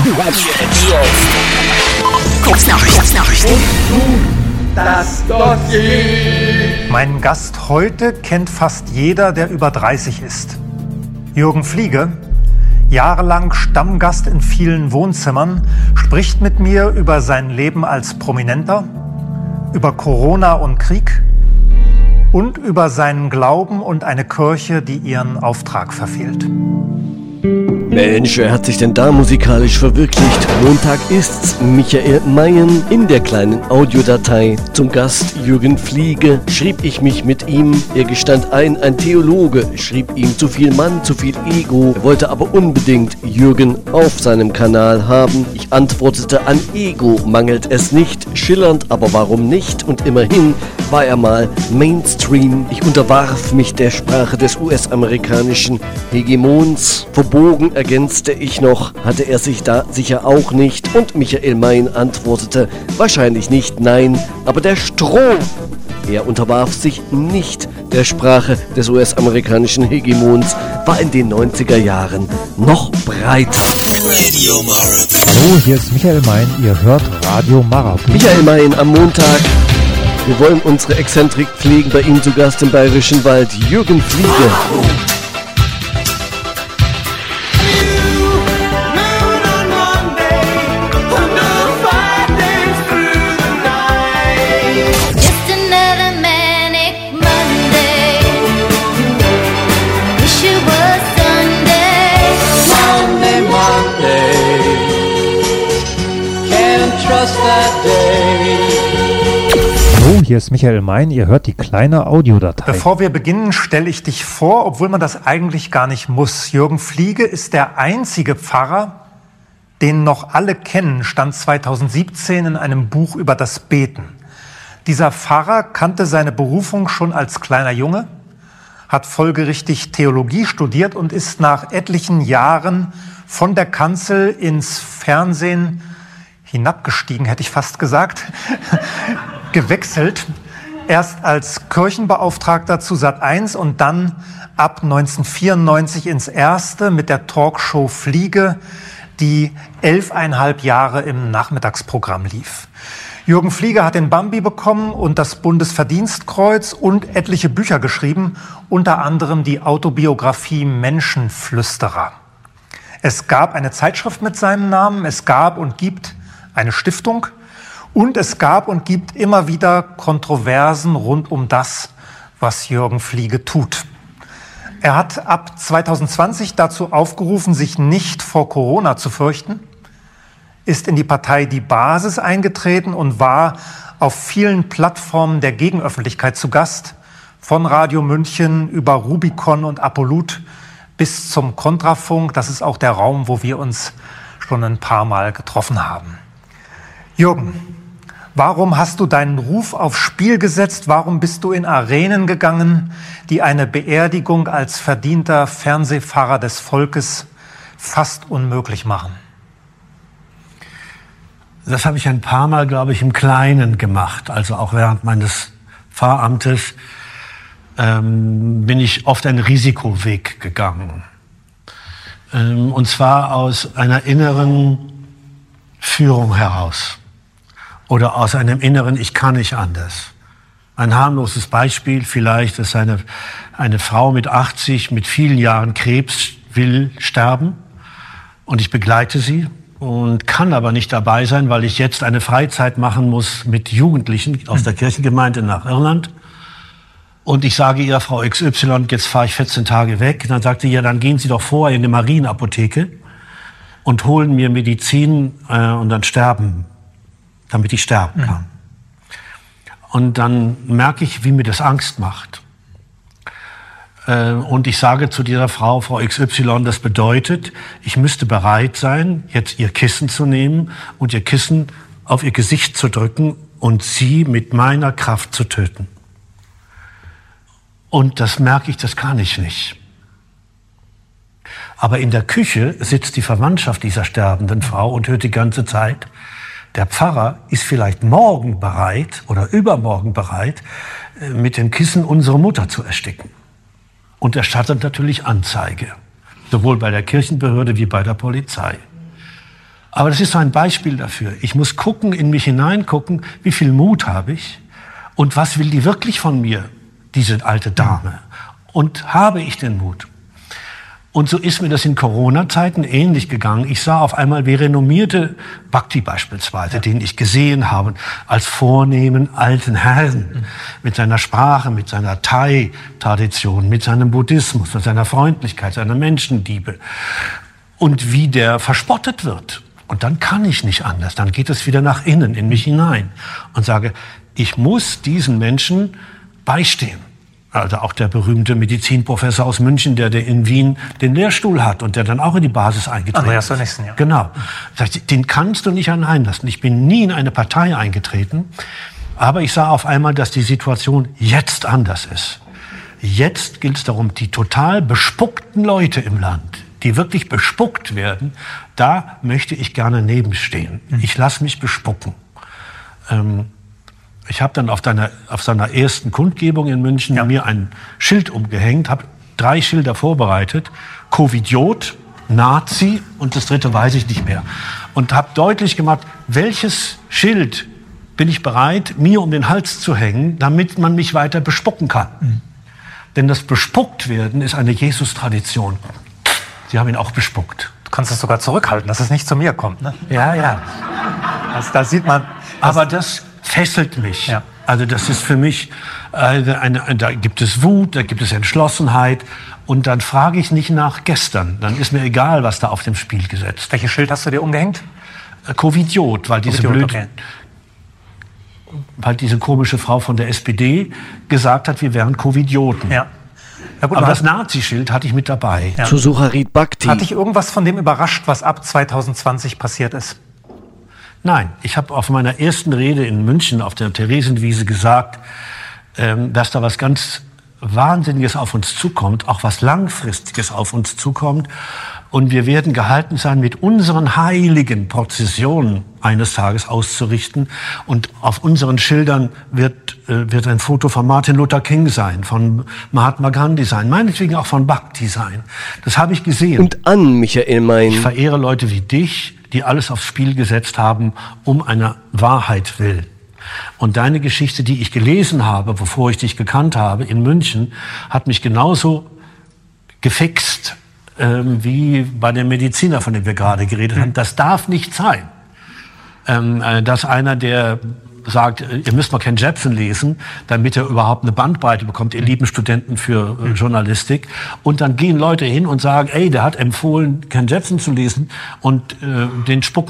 Kurznachrichten. Das Dossier. Meinen Gast heute kennt fast jeder, der über 30 ist. Jürgen Fliege, jahrelang Stammgast in vielen Wohnzimmern, spricht mit mir über sein Leben als Prominenter, über Corona und Krieg und über seinen Glauben und eine Kirche, die ihren Auftrag verfehlt. Mensch, wer hat sich denn da musikalisch verwirklicht? Montag ist's. Michael Mayen in der kleinen Audiodatei. Zum Gast Jürgen Fliege schrieb ich mich mit ihm. Er gestand ein Theologe schrieb ihm zu viel Mann, zu viel Ego. Er wollte aber unbedingt Jürgen auf seinem Kanal haben. Ich antwortete, an Ego mangelt es nicht. Schillernd, aber warum nicht? Und immerhin war er mal Mainstream. Ich unterwarf mich der Sprache des US-amerikanischen Hegemons. Verbogen ergänzte ich noch, hatte er sich da sicher auch nicht. Und Michael Mayen antwortete, wahrscheinlich nicht, nein, aber der Strom. Er unterwarf sich nicht der Sprache des US-amerikanischen Hegemons, war in den 90er Jahren noch breiter. Radio Marathon. Hallo, hier ist Michael Mayen, ihr hört Radio Marathon. Michael Mayen am Montag. Wir wollen unsere Exzentrik pflegen, bei ihm zu Gast im Bayerischen Wald, Jürgen Fliege. Hallo, hier ist Michael Mayen, ihr hört die kleine Audiodatei. Bevor wir beginnen, stelle ich dich vor, obwohl man das eigentlich gar nicht muss. Jürgen Fliege ist der einzige Pfarrer, den noch alle kennen, stand 2017 in einem Buch über das Beten. Dieser Pfarrer kannte seine Berufung schon als kleiner Junge, hat folgerichtig Theologie studiert und ist nach etlichen Jahren von der Kanzel ins Fernsehen hinabgestiegen, hätte ich fast gesagt, gewechselt. Erst als Kirchenbeauftragter zu Sat.1 und dann ab 1994 ins Erste mit der Talkshow Fliege, die 11,5 Jahre im Nachmittagsprogramm lief. Jürgen Fliege hat den Bambi bekommen und das Bundesverdienstkreuz und etliche Bücher geschrieben, unter anderem die Autobiografie Menschenflüsterer. Es gab eine Zeitschrift mit seinem Namen, es gab und gibt eine Stiftung und es gab und gibt immer wieder Kontroversen rund um das, was Jürgen Fliege tut. Er hat ab 2020 dazu aufgerufen, sich nicht vor Corona zu fürchten, ist in die Partei Die Basis eingetreten und war auf vielen Plattformen der Gegenöffentlichkeit zu Gast, von Radio München über Rubicon und Apollut bis zum Kontrafunk. Das ist auch der Raum, wo wir uns schon ein paar Mal getroffen haben. Jürgen, warum hast du deinen Ruf aufs Spiel gesetzt? Warum bist du in Arenen gegangen, die eine Beerdigung als verdienter Fernsehpfarrer des Volkes fast unmöglich machen? Das habe ich ein paar Mal, glaube ich, im Kleinen gemacht. Also auch während meines Pfarramtes bin ich oft einen Risikoweg gegangen. Und zwar aus einer inneren Führung heraus. Oder aus einem inneren Ich kann nicht anders. Ein harmloses Beispiel vielleicht ist eine Frau mit 80, mit vielen Jahren Krebs, will sterben und ich begleite sie und kann aber nicht dabei sein, weil ich jetzt eine Freizeit machen muss mit Jugendlichen aus der Kirchengemeinde nach Irland. Und ich sage ihr, Frau XY, jetzt fahre ich 14 Tage weg. Und dann sagt sie, ja, dann gehen Sie doch vorher in eine Marienapotheke und holen mir Medizin und dann sterben, damit ich sterben kann. Und dann merke ich, wie mir das Angst macht. Und ich sage zu dieser Frau, Frau XY, das bedeutet, ich müsste bereit sein, jetzt ihr Kissen zu nehmen und ihr Kissen auf ihr Gesicht zu drücken und sie mit meiner Kraft zu töten. Und das merke ich, das kann ich nicht. Aber in der Küche sitzt die Verwandtschaft dieser sterbenden Frau und hört die ganze Zeit, der Pfarrer ist vielleicht morgen bereit oder übermorgen bereit, mit dem Kissen unsere Mutter zu ersticken. Und erstattet natürlich Anzeige, sowohl bei der Kirchenbehörde wie bei der Polizei. Aber das ist so ein Beispiel dafür. Ich muss gucken, in mich hineingucken, wie viel Mut habe ich und was will die wirklich von mir, diese alte Dame. Und habe ich den Mut? Und so ist mir das in Corona-Zeiten ähnlich gegangen. Ich sah auf einmal, wie renommierte Bhakti beispielsweise, den ich gesehen habe, als vornehmen alten Herrn, mit seiner Sprache, mit seiner Thai-Tradition, mit seinem Buddhismus, mit seiner Freundlichkeit, seiner Menschenliebe. Und wie der verspottet wird. Und dann kann ich nicht anders. Dann geht es wieder nach innen, in mich hinein. Und sage, ich muss diesen Menschen beistehen. Also auch der berühmte Medizinprofessor aus München, der in Wien den Lehrstuhl hat und der dann auch in die Basis eingetreten Andreas Sönnigsen, ja. Genau. Den kannst du nicht einlassen. Ich bin nie in eine Partei eingetreten, aber ich sah auf einmal, dass die Situation jetzt anders ist. Jetzt gilt es darum, die total bespuckten Leute im Land, die wirklich bespuckt werden, da möchte ich gerne nebenstehen. Ich lasse mich bespucken. Ich habe dann auf seiner ersten Kundgebung in München mir ein Schild umgehängt, habe 3 Schilder vorbereitet, Covidiot, Nazi und das 3. weiß ich nicht mehr. Und habe deutlich gemacht, welches Schild bin ich bereit, mir um den Hals zu hängen, damit man mich weiter bespucken kann. Denn das Bespuckt werden ist eine Jesus-Tradition. Sie haben ihn auch bespuckt. Du kannst es sogar zurückhalten, dass es nicht zu mir kommt. Ne? Ja, ja. Also, da sieht man. Aber das fesselt mich. Ja. Also das ist für mich, da gibt es Wut, da gibt es Entschlossenheit. Und dann frage ich nicht nach gestern. Dann ist mir egal, was da auf dem Spiel gesetzt. Welches Schild hast du dir umgehängt? Covidiot, weil weil diese komische Frau von der SPD gesagt hat, wir wären Covidioten. Ja. Ja, gut, aber das Nazi-Schild hatte ich mit dabei. Ja. Zu Sucharit Bhakti. Hat dich irgendwas von dem überrascht, was ab 2020 passiert ist? Nein, ich habe auf meiner ersten Rede in München auf der Theresienwiese gesagt, dass da was ganz Wahnsinniges auf uns zukommt, auch was Langfristiges auf uns zukommt. Und wir werden gehalten sein, mit unseren heiligen Prozessionen eines Tages auszurichten. Und auf unseren Schildern wird ein Foto von Martin Luther King sein, von Mahatma Gandhi sein, meinetwegen auch von Bhakti sein. Das habe ich gesehen. Und an Michael Mein. Ich verehre Leute wie dich, die alles aufs Spiel gesetzt haben, um einer Wahrheit willen. Und deine Geschichte, die ich gelesen habe, bevor ich dich gekannt habe, in München, hat mich genauso gefixt, wie bei dem Mediziner, von dem wir gerade geredet haben. Das darf nicht sein. Dass einer, der sagt, ihr müsst mal Ken Jebsen lesen, damit er überhaupt eine Bandbreite bekommt, ihr lieben Studenten für Journalistik. Und dann gehen Leute hin und sagen, ey, der hat empfohlen, Ken Jebsen zu lesen und den spucken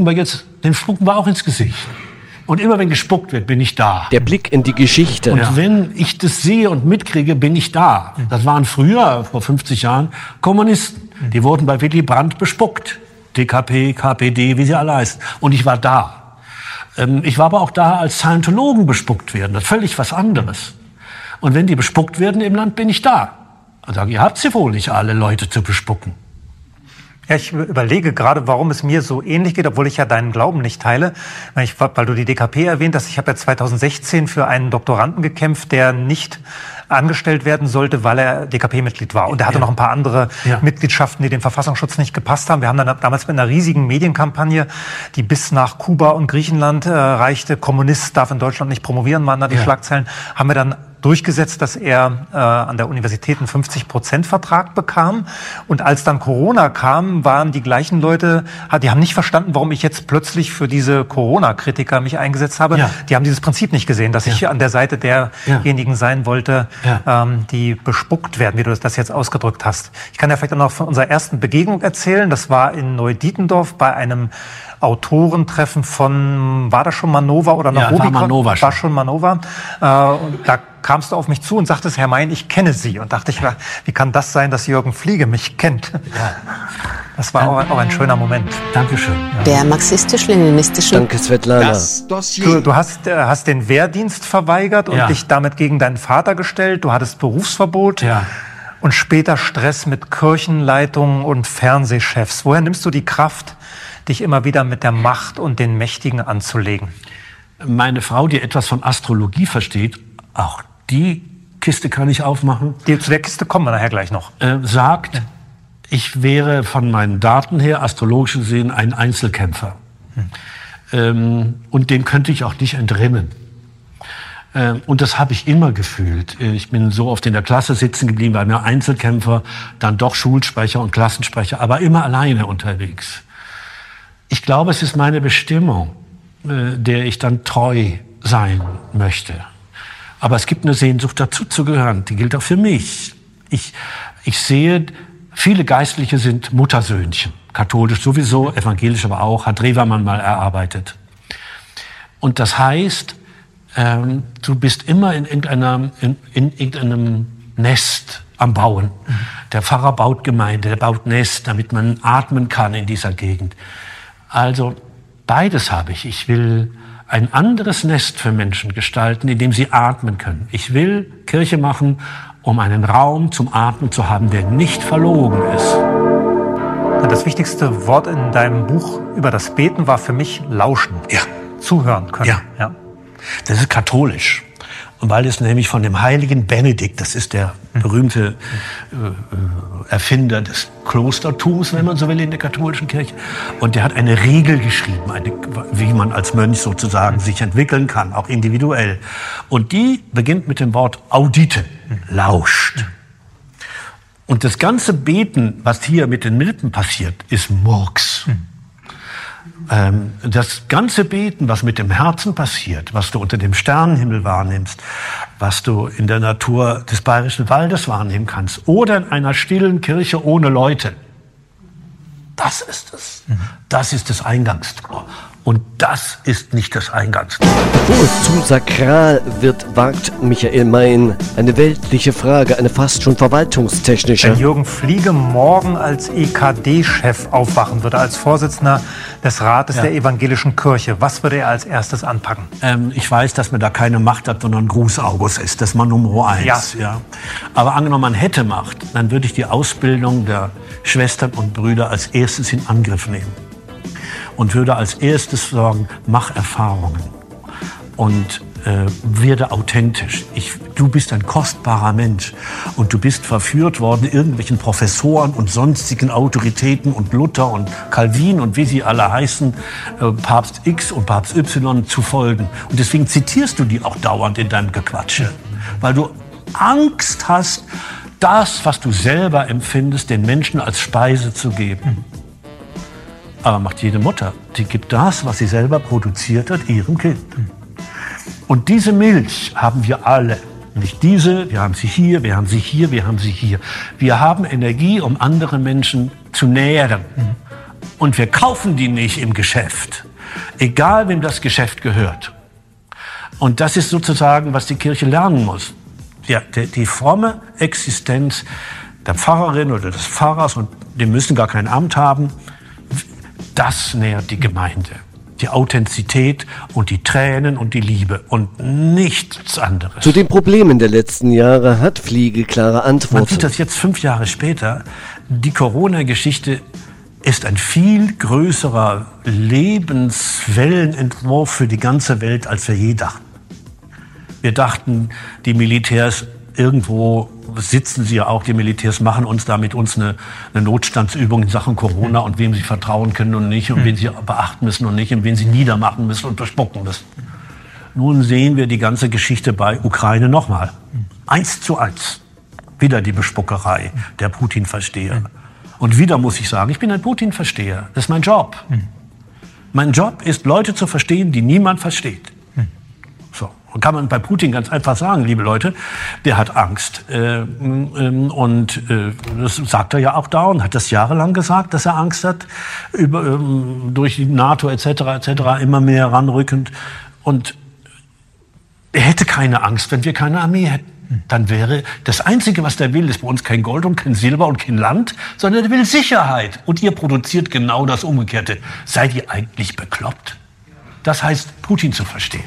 wir auch ins Gesicht. Und immer wenn gespuckt wird, bin ich da. Der Blick in die Geschichte. Und wenn ich das sehe und mitkriege, bin ich da. Das waren früher, vor 50 Jahren, Kommunisten. Die wurden bei Willy Brandt bespuckt. DKP, KPD, wie sie alle heißen. Und ich war da. Ich war aber auch da, als Scientologen bespuckt werden. Das ist völlig was anderes. Und wenn die bespuckt werden im Land, bin ich da. Und sage, ihr habt sie wohl nicht alle Leute zu bespucken. Ja, ich überlege gerade, warum es mir so ähnlich geht, obwohl ich ja deinen Glauben nicht teile. Weil du die DKP erwähnt hast. Ich habe ja 2016 für einen Doktoranden gekämpft, der nicht angestellt werden sollte, weil er DKP-Mitglied war. Und er hatte noch ein paar andere Mitgliedschaften, die dem Verfassungsschutz nicht gepasst haben. Wir haben dann damals mit einer riesigen Medienkampagne, die bis nach Kuba und Griechenland reichte, Kommunist darf in Deutschland nicht promovieren, waren da die Schlagzeilen, haben wir dann durchgesetzt, dass er an der Universität einen 50% Vertrag bekam. Und als dann Corona kam, waren die gleichen Leute, die haben nicht verstanden, warum ich jetzt plötzlich für diese Corona-Kritiker mich eingesetzt habe. Ja. Die haben dieses Prinzip nicht gesehen, dass ich an der Seite derjenigen sein wollte, die bespuckt werden, wie du das jetzt ausgedrückt hast. Ich kann ja vielleicht auch noch von unserer ersten Begegnung erzählen. Das war in Neudietendorf bei einem Autorentreffen von, war das schon Manova oder noch Rubicon? Manova war schon Manova. Und da kamst du auf mich zu und sagtest, Herr Mein, ich kenne Sie. Und dachte ich, wie kann das sein, dass Jürgen Fliege mich kennt? Ja. Das war auch ein schöner Moment. Dankeschön. Ja. Der marxistisch-leninistische... Danke, Svetlana. Du hast den Wehrdienst verweigert und dich damit gegen deinen Vater gestellt. Du hattest Berufsverbot. Ja. Und später Stress mit Kirchenleitungen und Fernsehchefs. Woher nimmst du die Kraft, dich immer wieder mit der Macht und den Mächtigen anzulegen? Meine Frau, die etwas von Astrologie versteht, auch die Kiste kann ich aufmachen. Zu der Kiste kommen wir nachher gleich noch. Sagt, ich wäre von meinen Daten her, astrologisch gesehen, ein Einzelkämpfer. Und dem könnte ich auch nicht entrinnen. Und das habe ich immer gefühlt. Ich bin so oft in der Klasse sitzen geblieben, war mir Einzelkämpfer, dann doch Schulsprecher und Klassensprecher, aber immer alleine unterwegs. Ich glaube, es ist meine Bestimmung, der ich dann treu sein möchte. Aber es gibt eine Sehnsucht, dazu zu gehören. Die gilt auch für mich. Ich sehe, viele Geistliche sind Muttersöhnchen. Katholisch sowieso, evangelisch aber auch, hat Revermann mal erarbeitet. Und das heißt, du bist immer in irgendeinem Nest am Bauen. Der Pfarrer baut Gemeinde, der baut Nest, damit man atmen kann in dieser Gegend. Also beides habe ich. Ich will ein anderes Nest für Menschen gestalten, in dem sie atmen können. Ich will Kirche machen, um einen Raum zum Atmen zu haben, der nicht verlogen ist. Das wichtigste Wort in deinem Buch über das Beten war für mich Lauschen. Ja. Zuhören können. Ja. Das ist katholisch. Und weil es nämlich von dem heiligen Benedikt, das ist der berühmte Erfinder des Klostertums, wenn man so will, in der katholischen Kirche. Und der hat eine Regel geschrieben, wie man als Mönch sozusagen sich entwickeln kann, auch individuell. Und die beginnt mit dem Wort audite, lauscht. Und das ganze Beten, was hier mit den Lippen passiert, ist Murks. Das ganze Beten, was mit dem Herzen passiert, was du unter dem Sternenhimmel wahrnimmst, was du in der Natur des Bayerischen Waldes wahrnehmen kannst oder in einer stillen Kirche ohne Leute, das ist es. Das ist das Eingangstor. Und das ist nicht das Eingangstor. Bevor es zu sakral wird, wagt Michael Mayen eine weltliche Frage, eine fast schon verwaltungstechnische. Wenn Jürgen Fliege morgen als EKD-Chef aufwachen würde, als Vorsitzender des Rates der evangelischen Kirche, was würde er als erstes anpacken? Ich weiß, dass man da keine Macht hat, sondern Gruß August ist. Das ist mal Nummer 1. Ja. Aber angenommen, man hätte Macht, dann würde ich die Ausbildung der Schwestern und Brüder als erstes in Angriff nehmen. Und würde als erstes sagen, mach Erfahrungen und werde authentisch. Du bist ein kostbarer Mensch und du bist verführt worden, irgendwelchen Professoren und sonstigen Autoritäten und Luther und Calvin und wie sie alle heißen, Papst X und Papst Y zu folgen. Und deswegen zitierst du die auch dauernd in deinem Gequatsche, weil du Angst hast, das, was du selber empfindest, den Menschen als Speise zu geben. Aber macht jede Mutter. Die gibt das, was sie selber produziert hat, ihrem Kind. Und diese Milch haben wir alle. Nicht diese, wir haben sie hier, wir haben sie hier, wir haben sie hier. Wir haben Energie, um andere Menschen zu nähren. Und wir kaufen die nicht im Geschäft. Egal, wem das Geschäft gehört. Und das ist sozusagen, was die Kirche lernen muss. Ja, die fromme Existenz der Pfarrerin oder des Pfarrers, und die müssen gar kein Amt haben, das nährt die Gemeinde. Die Authentizität und die Tränen und die Liebe und nichts anderes. Zu den Problemen der letzten Jahre hat Fliege klare Antworten. Man sieht das jetzt 5 Jahre später. Die Corona-Geschichte ist ein viel größerer Lebenswellenentwurf für die ganze Welt, als wir je dachten. Wir dachten, die Militärs irgendwo sitzen sie ja auch, die Militärs machen uns da mit uns eine Notstandsübung in Sachen Corona und wem sie vertrauen können und nicht und wen sie beachten müssen und nicht und wen sie niedermachen müssen und bespucken müssen. Nun sehen wir die ganze Geschichte bei Ukraine nochmal. 1:1. Wieder die Bespuckerei der Putin-Versteher. Und wieder muss ich sagen, ich bin ein Putin-Versteher. Das ist mein Job. Mein Job ist, Leute zu verstehen, die niemand versteht. So. Und kann man bei Putin ganz einfach sagen, liebe Leute, der hat Angst. Und das sagt er ja auch da und hat das jahrelang gesagt, dass er Angst hat, durch die NATO etc. immer mehr ranrückend. Und er hätte keine Angst, wenn wir keine Armee hätten. Dann wäre das Einzige, was der will, ist bei uns kein Gold und kein Silber und kein Land, sondern er will Sicherheit. Und ihr produziert genau das Umgekehrte. Seid ihr eigentlich bekloppt? Das heißt, Putin zu verstehen.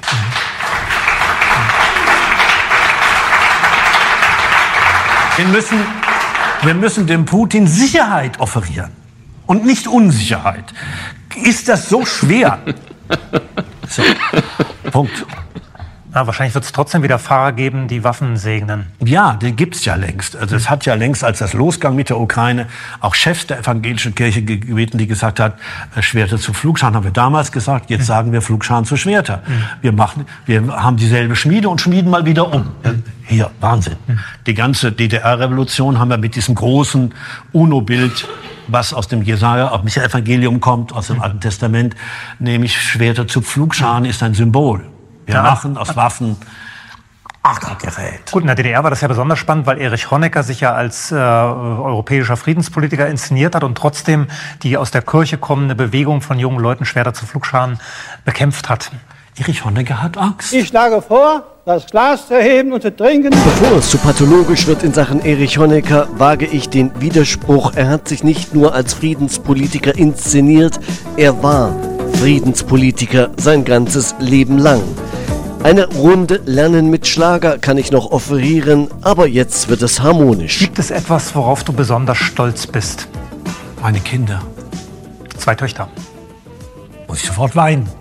Wir müssen dem Putin Sicherheit offerieren und nicht Unsicherheit. Ist das so schwer? So, Punkt. Na, wahrscheinlich wird es trotzdem wieder Pfarrer geben, die Waffen segnen. Ja, die gibt's ja längst. Also es hat ja längst, als das losging mit der Ukraine, auch Chefs der evangelischen Kirche gebeten, die gesagt hat, Schwerter zu Flugscharen haben wir damals gesagt, jetzt sagen wir Flugscharen zu Schwerter. Wir haben dieselbe Schmiede und schmieden mal wieder um. Hier, Wahnsinn. Die ganze DDR-Revolution haben wir mit diesem großen UNO-Bild, was aus dem Jesaja-Evangelium kommt, aus dem Alten Testament, nämlich Schwerter zu Pflugscharen ist ein Symbol. Wir machen aus Waffen Gerät. Gut, in der DDR war das ja besonders spannend, weil Erich Honecker sich ja als europäischer Friedenspolitiker inszeniert hat und trotzdem die aus der Kirche kommende Bewegung von jungen Leuten Schwerter zu Pflugscharen bekämpft hat. Erich Honecker hat Angst. Ich schlage vor, das Glas zu heben und zu trinken. Bevor es zu pathologisch wird in Sachen Erich Honecker, wage ich den Widerspruch. Er hat sich nicht nur als Friedenspolitiker inszeniert, er war Friedenspolitiker sein ganzes Leben lang. Eine Runde Lernen mit Schlager kann ich noch offerieren, aber jetzt wird es harmonisch. Gibt es etwas, worauf du besonders stolz bist? Meine Kinder. 2 Töchter. Muss ich sofort weinen.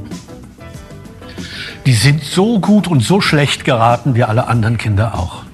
Die sind so gut und so schlecht geraten wie alle anderen Kinder auch.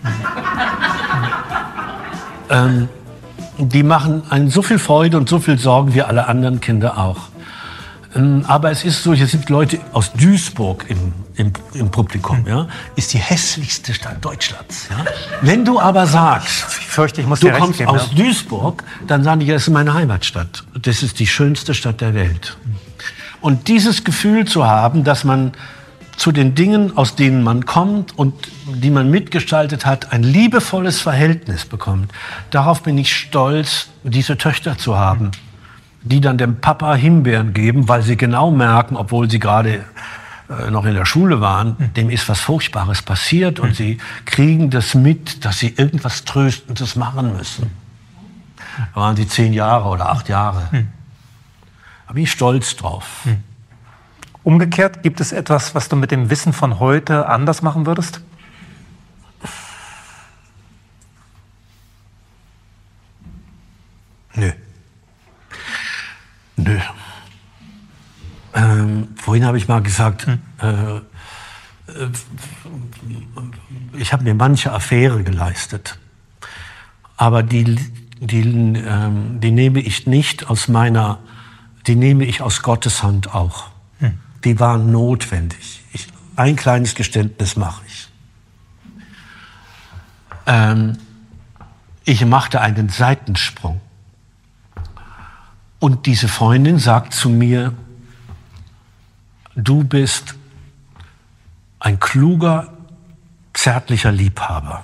Die machen einen so viel Freude und so viel Sorgen wie alle anderen Kinder auch. Aber es ist so, hier sind Leute aus Duisburg im Publikum, ja, ist die hässlichste Stadt Deutschlands. Ja. Wenn du aber sagst, ich fürchte, ich muss du kommst aus Duisburg, dann sagen die, das ist meine Heimatstadt. Das ist die schönste Stadt der Welt. Und dieses Gefühl zu haben, dass man zu den Dingen, aus denen man kommt und die man mitgestaltet hat, ein liebevolles Verhältnis bekommt, darauf bin ich stolz, diese Töchter zu haben, die dann dem Papa Himbeeren geben, weil sie genau merken, obwohl sie gerade noch in der Schule waren, dem ist was Furchtbares passiert und sie kriegen das mit, dass sie irgendwas Tröstendes machen müssen. Da waren sie 10 Jahre oder 8 Jahre. Da bin ich stolz drauf. Umgekehrt, gibt es etwas, was du mit dem Wissen von heute anders machen würdest? Nö. Vorhin habe ich mal gesagt, ich habe mir manche Affäre geleistet, aber die nehme ich nicht aus die nehme ich aus Gottes Hand auch. Die waren notwendig. Ein kleines Geständnis mache ich. Ich machte einen Seitensprung. Und diese Freundin sagt zu mir, du bist ein kluger, zärtlicher Liebhaber.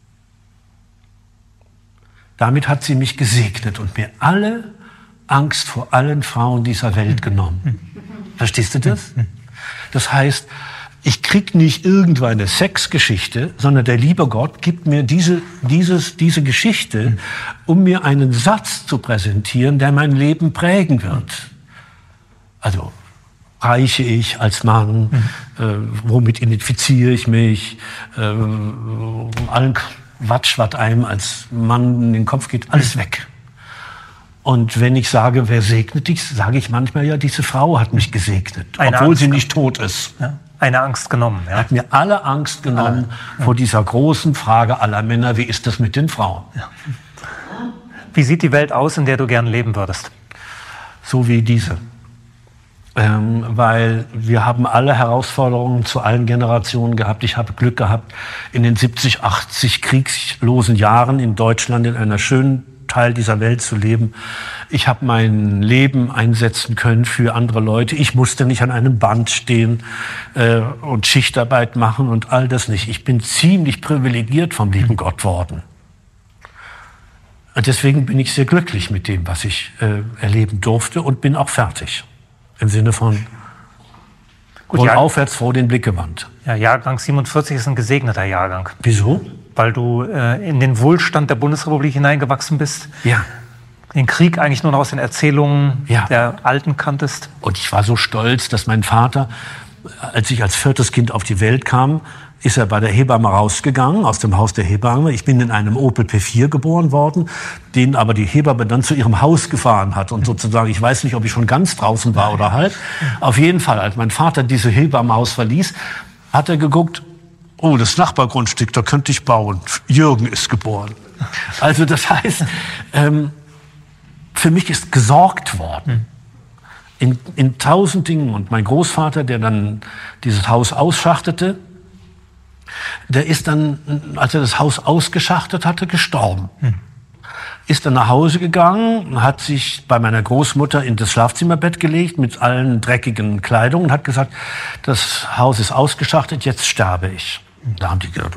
Damit hat sie mich gesegnet und mir alle Angst vor allen Frauen dieser Welt genommen. Verstehst du das? Das heißt, ich krieg nicht irgendwann eine Sexgeschichte, sondern der liebe Gott gibt mir diese Geschichte, um mir einen Satz zu präsentieren, der mein Leben prägen wird. Also, reiche ich als Mann? Womit identifiziere ich mich? Allen Quatsch, was einem als Mann in den Kopf geht, alles weg. Und wenn ich sage, wer segnet dich, sage ich manchmal, ja, diese Frau hat mich gesegnet, obwohl sie nicht tot ist. Ja, eine Angst genommen. Ja. Hat mir alle Angst genommen vor dieser großen Frage aller Männer, wie ist das mit den Frauen? Ja. Wie sieht die Welt aus, in der du gern leben würdest? So wie diese. Weil wir haben alle Herausforderungen zu allen Generationen gehabt. Ich habe Glück gehabt, in den 70, 80 kriegslosen Jahren in Deutschland in einer schönen Teil dieser Welt zu leben. Ich habe mein Leben einsetzen können für andere Leute. Ich musste nicht an einem Band stehen und Schichtarbeit machen und all das nicht. Ich bin ziemlich privilegiert vom lieben Gott worden. Und deswegen bin ich sehr glücklich mit dem, was ich erleben durfte und bin auch fertig. Im Sinne von aufwärts vor den Blick gewandt. Ja, Jahrgang 47 ist ein gesegneter Jahrgang. Wieso? Weil du in den Wohlstand der Bundesrepublik hineingewachsen bist. Ja. Den Krieg eigentlich nur noch aus den Erzählungen der Alten kanntest. Und ich war so stolz, dass mein Vater, als ich als 4. Kind auf die Welt kam, ist er bei der Hebamme rausgegangen, aus dem Haus der Hebamme. Ich bin in einem Opel P4 geboren worden, den aber die Hebamme dann zu ihrem Haus gefahren hat. Und sozusagen, ich weiß nicht, ob ich schon ganz draußen war oder halb. Auf jeden Fall, als mein Vater diese Hebammenhaus verließ, hat er geguckt, oh, das Nachbargrundstück, da könnte ich bauen. Jürgen ist geboren. Also das heißt, für mich ist gesorgt worden. In 1000 Dingen. Und mein Großvater, der dann dieses Haus ausschachtete, der ist dann, als er das Haus ausgeschachtet hatte, gestorben. Ist dann nach Hause gegangen, hat sich bei meiner Großmutter in das Schlafzimmerbett gelegt mit allen dreckigen Kleidungen und hat gesagt, das Haus ist ausgeschachtet, jetzt sterbe ich. Da haben die gedacht,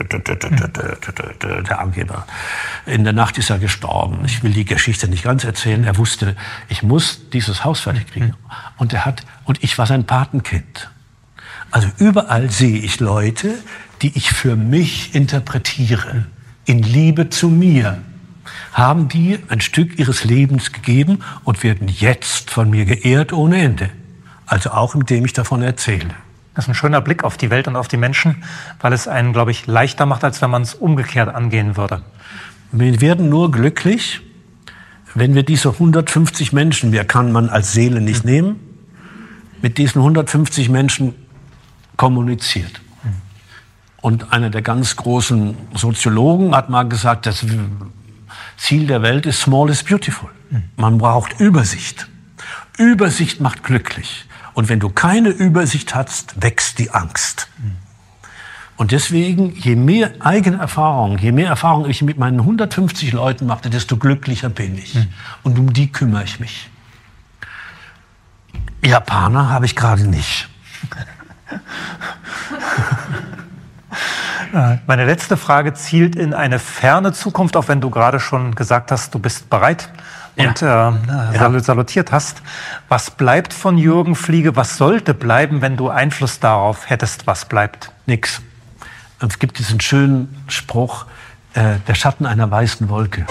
der Angeber. In der Nacht ist er gestorben. Ich will die Geschichte nicht ganz erzählen. Er wusste, ich muss dieses Haus fertig kriegen. Und ich war sein Patenkind. Also überall sehe ich Leute, die ich für mich interpretiere. In Liebe zu mir haben die ein Stück ihres Lebens gegeben und werden jetzt von mir geehrt ohne Ende. Also auch indem ich davon erzähle. Das ist ein schöner Blick auf die Welt und auf die Menschen, weil es einen, glaube ich, leichter macht, als wenn man es umgekehrt angehen würde. Wir werden nur glücklich, wenn wir diese 150 Menschen, mehr kann man als Seele nicht nehmen, mit diesen 150 Menschen kommuniziert. Und einer der ganz großen Soziologen hat mal gesagt, das Ziel der Welt ist small is beautiful. Man braucht Übersicht. Übersicht macht glücklich. Und wenn du keine Übersicht hast, wächst die Angst. Und deswegen, je mehr eigene Erfahrung, je mehr Erfahrung ich mit meinen 150 Leuten machte, desto glücklicher bin ich. Und um die kümmere ich mich. Japaner habe ich gerade nicht. Meine letzte Frage zielt in eine ferne Zukunft, auch wenn du gerade schon gesagt hast, du bist bereit und salutiert hast. Was bleibt von Jürgen Fliege? Was sollte bleiben, wenn du Einfluss darauf hättest, was bleibt? Nix. Es gibt diesen schönen Spruch, der Schatten einer weißen Wolke.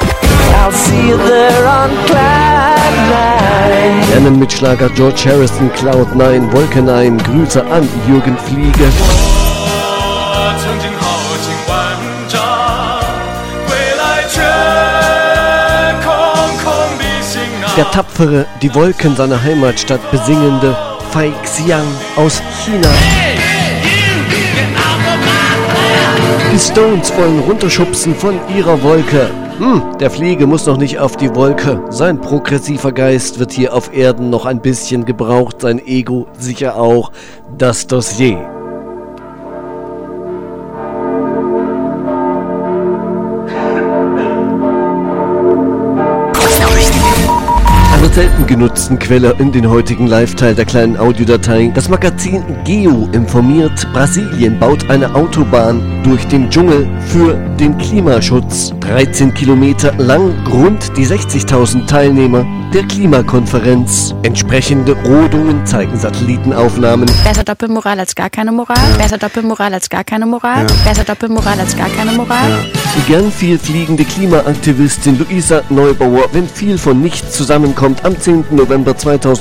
Gerne mit Schlager George Harrison, Cloud 9, Wolke 9. Grüße an Jürgen Fliege. Der Tapfere, die Wolken seiner Heimatstadt besingende Fei Xiang aus China. Die Stones wollen runterschubsen von ihrer Wolke. Der Fliege muss noch nicht auf die Wolke. Sein progressiver Geist wird hier auf Erden noch ein bisschen gebraucht, sein Ego sicher auch. Das Dossier. Selten genutzten Quelle in den heutigen Live-Teil der kleinen Audiodatei. Das Magazin Geo informiert, Brasilien baut eine Autobahn durch den Dschungel für den Klimaschutz. 13 Kilometer lang, rund die 60.000 Teilnehmer der Klimakonferenz. Entsprechende Rodungen zeigen Satellitenaufnahmen. Besser Doppelmoral als gar keine Moral. Besser Doppelmoral als gar keine Moral. Besser Doppelmoral als gar keine Moral. Die gern viel fliegende Klimaaktivistin Luisa Neubauer, wenn viel von nichts zusammenkommt, am 10. November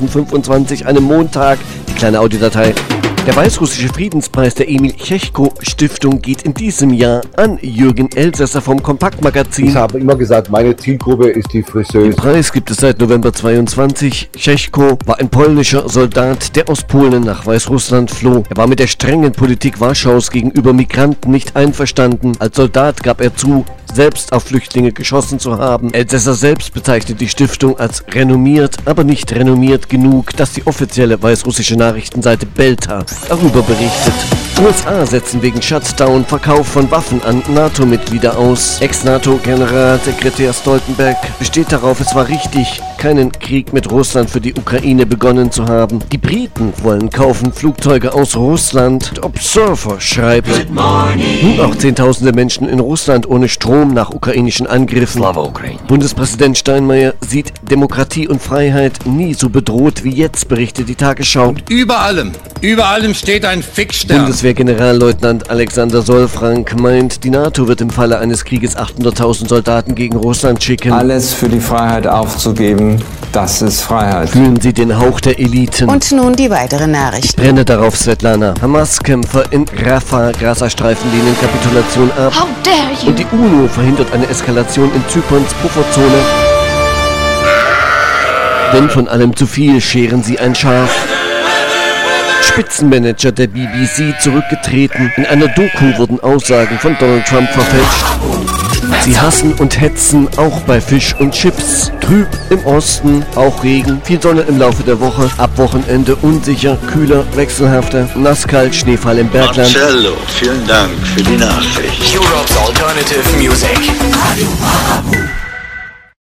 2025, einem Montag, die kleine Audiodatei. Der weißrussische Friedenspreis der Emil Tschechko Stiftung geht in diesem Jahr an Jürgen Elsässer vom Kompaktmagazin. Ich habe immer gesagt, meine Zielgruppe ist die Friseuse. Den Preis gibt es seit November 22. Tschechko war ein polnischer Soldat, der aus Polen nach Weißrussland floh. Er war mit der strengen Politik Warschaus gegenüber Migranten nicht einverstanden. Als Soldat gab er zu, selbst auf Flüchtlinge geschossen zu haben. Elsässer selbst bezeichnet die Stiftung als renommiert, aber nicht renommiert genug, dass die offizielle weißrussische Nachrichtenseite Belta darüber berichtet. USA setzen wegen Shutdown Verkauf von Waffen an NATO-Mitglieder aus. Ex-NATO-Generalsekretär Stoltenberg besteht darauf, es war richtig, keinen Krieg mit Russland für die Ukraine begonnen zu haben. Die Briten wollen kaufen Flugzeuge aus Russland. Der Observer schreibt, nun auch Zehntausende Menschen in Russland ohne Strom nach ukrainischen Angriffen. Bundespräsident Steinmeier sieht Demokratie und Freiheit nie so bedroht wie jetzt, berichtet die Tagesschau. Und über allem steht ein Fixstern. Bundeswehr-Generalleutnant Alexander Solfrank meint, die NATO wird im Falle eines Krieges 800.000 Soldaten gegen Russland schicken. Alles für die Freiheit aufzugeben, das ist Freiheit. Fühlen Sie den Hauch der Eliten. Und nun die weitere Nachricht. Brenne darauf, Svetlana. Hamas-Kämpfer in Rafah, Gaza-Streifen lehnen Kapitulation ab. How dare you? Und die UNO verhindert eine Eskalation in Zyperns Pufferzone. Denn von allem zu viel scheren sie ein Schaf. Spitzenmanager der BBC zurückgetreten. In einer Doku wurden Aussagen von Donald Trump verfälscht. Sie hassen und hetzen auch bei Fisch und Chips. Trüb im Osten, auch Regen, viel Sonne im Laufe der Woche. Ab Wochenende unsicher, kühler, wechselhafter, nasskalt, Schneefall im Bergland. Marcello, vielen Dank für die Nachricht. Europe's alternative music.